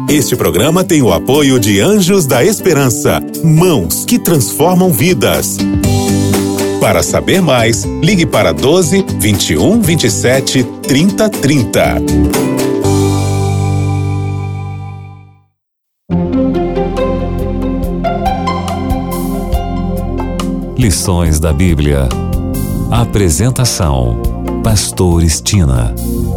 Este programa tem o apoio de Anjos da Esperança, mãos que transformam vidas. Para saber mais, ligue para 12 21 27 30 30. Lições da Bíblia. Apresentação: Pastor Estina.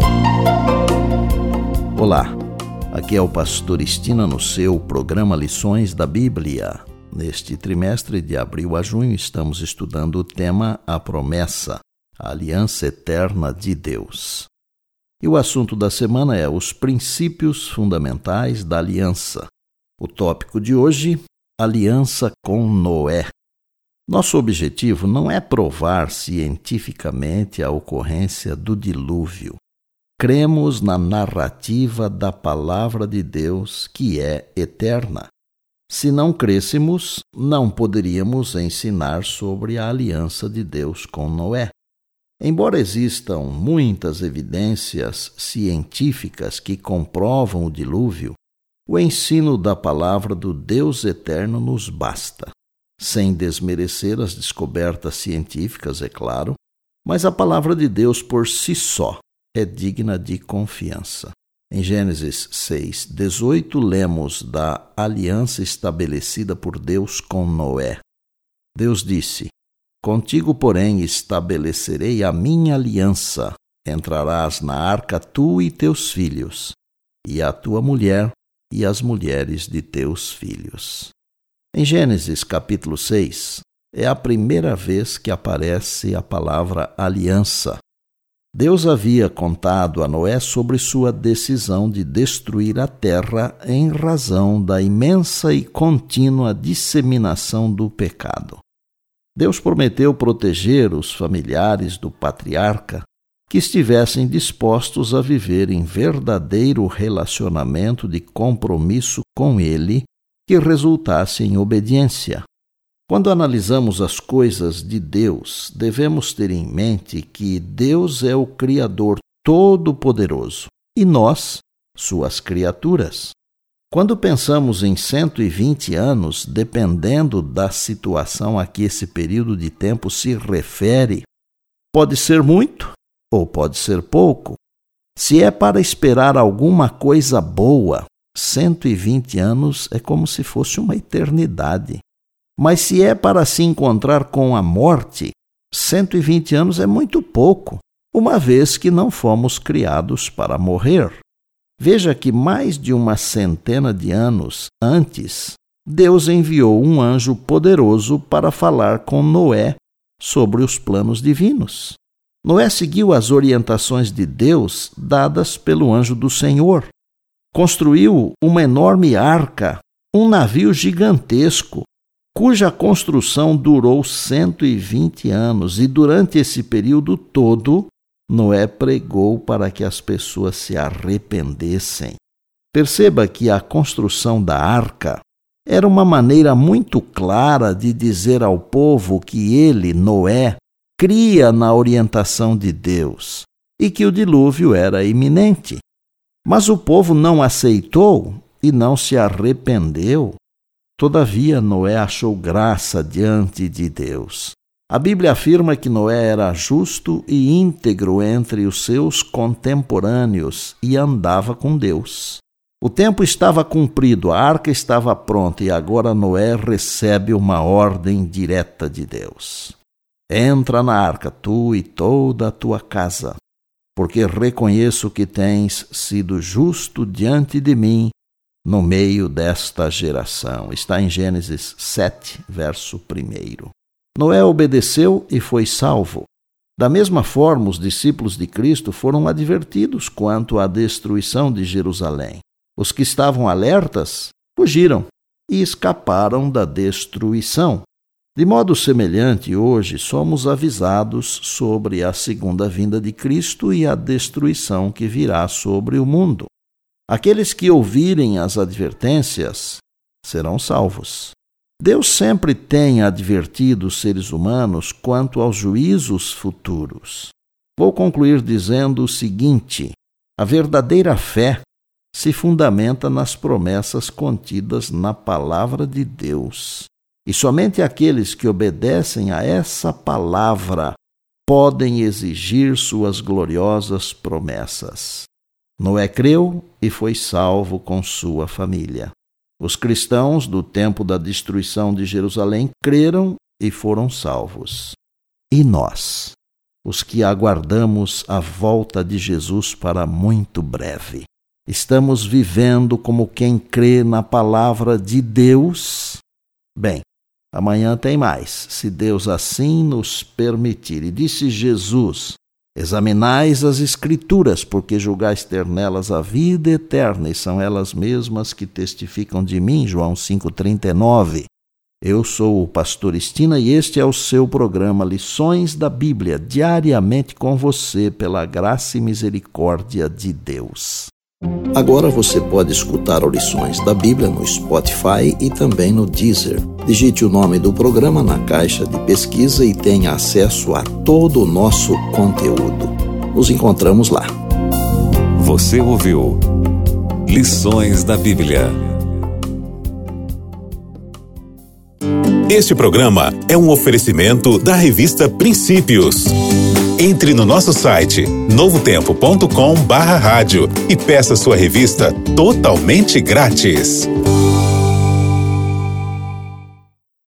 Olá, aqui é o Pastor Estina no seu programa Lições da Bíblia. Neste trimestre de abril a junho estamos estudando o tema A Promessa, a Aliança Eterna de Deus. E o assunto da semana é os princípios fundamentais da aliança. O tópico de hoje, aliança com Noé. Nosso objetivo não é provar cientificamente a ocorrência do dilúvio. Cremos na narrativa da Palavra de Deus, que é eterna. Se não crêssemos, não poderíamos ensinar sobre a aliança de Deus com Noé. Embora existam muitas evidências científicas que comprovam o dilúvio, o ensino da Palavra do Deus eterno nos basta. Sem desmerecer as descobertas científicas, é claro, mas a Palavra de Deus por si só é digna de confiança. Em Gênesis 6:18, lemos da aliança estabelecida por Deus com Noé. Deus disse: "Contigo, porém, estabelecerei a minha aliança. Entrarás na arca tu e teus filhos, e a tua mulher e as mulheres de teus filhos." Em Gênesis capítulo 6, é a primeira vez que aparece a palavra aliança. Deus havia contado a Noé sobre sua decisão de destruir a terra em razão da imensa e contínua disseminação do pecado. Deus prometeu proteger os familiares do patriarca que estivessem dispostos a viver em verdadeiro relacionamento de compromisso com ele, que resultasse em obediência. Quando analisamos as coisas de Deus, devemos ter em mente que Deus é o Criador Todo-Poderoso e nós, suas criaturas. Quando pensamos em 120 anos, dependendo da situação a que esse período de tempo se refere, pode ser muito ou pode ser pouco. Se é para esperar alguma coisa boa, 120 anos é como se fosse uma eternidade. Mas se é para se encontrar com a morte, 120 anos é muito pouco, uma vez que não fomos criados para morrer. Veja que mais de uma centena de anos antes, Deus enviou um anjo poderoso para falar com Noé sobre os planos divinos. Noé seguiu as orientações de Deus dadas pelo anjo do Senhor. Construiu uma enorme arca, um navio gigantesco, cuja construção durou 120 anos, e durante esse período todo, Noé pregou para que as pessoas se arrependessem. Perceba que a construção da arca era uma maneira muito clara de dizer ao povo que ele, Noé, cria na orientação de Deus e que o dilúvio era iminente. Mas o povo não aceitou e não se arrependeu. Todavia, Noé achou graça diante de Deus. A Bíblia afirma que Noé era justo e íntegro entre os seus contemporâneos e andava com Deus. O tempo estava cumprido, a arca estava pronta e agora Noé recebe uma ordem direta de Deus. Entra na arca, tu e toda a tua casa, porque reconheço que tens sido justo diante de mim no meio desta geração. Está em Gênesis 7, verso 1. Noé obedeceu e foi salvo. Da mesma forma, os discípulos de Cristo foram advertidos quanto à destruição de Jerusalém. Os que estavam alertas fugiram e escaparam da destruição. De modo semelhante, hoje somos avisados sobre a segunda vinda de Cristo e a destruição que virá sobre o mundo. Aqueles que ouvirem as advertências serão salvos. Deus sempre tem advertido os seres humanos quanto aos juízos futuros. Vou concluir dizendo o seguinte: a verdadeira fé se fundamenta nas promessas contidas na palavra de Deus. E somente aqueles que obedecem a essa palavra podem exigir suas gloriosas promessas. Noé creu e foi salvo com sua família. Os cristãos do tempo da destruição de Jerusalém creram e foram salvos. E nós, os que aguardamos a volta de Jesus para muito breve, estamos vivendo como quem crê na palavra de Deus? Bem, amanhã tem mais, se Deus assim nos permitir. E disse Jesus: examinais as Escrituras, porque julgais ter nelas a vida eterna, e são elas mesmas que testificam de mim. João 5,39. Eu sou o pastor Estina e este é o seu programa Lições da Bíblia, diariamente com você, pela graça e misericórdia de Deus. Agora você pode escutar o Lições da Bíblia no Spotify e também no Deezer. Digite o nome do programa na caixa de pesquisa e tenha acesso a todo o nosso conteúdo. Nos encontramos lá. Você ouviu Lições da Bíblia. Este programa é um oferecimento da revista Princípios. Entre no nosso site novotempo.com/rádio e peça sua revista totalmente grátis.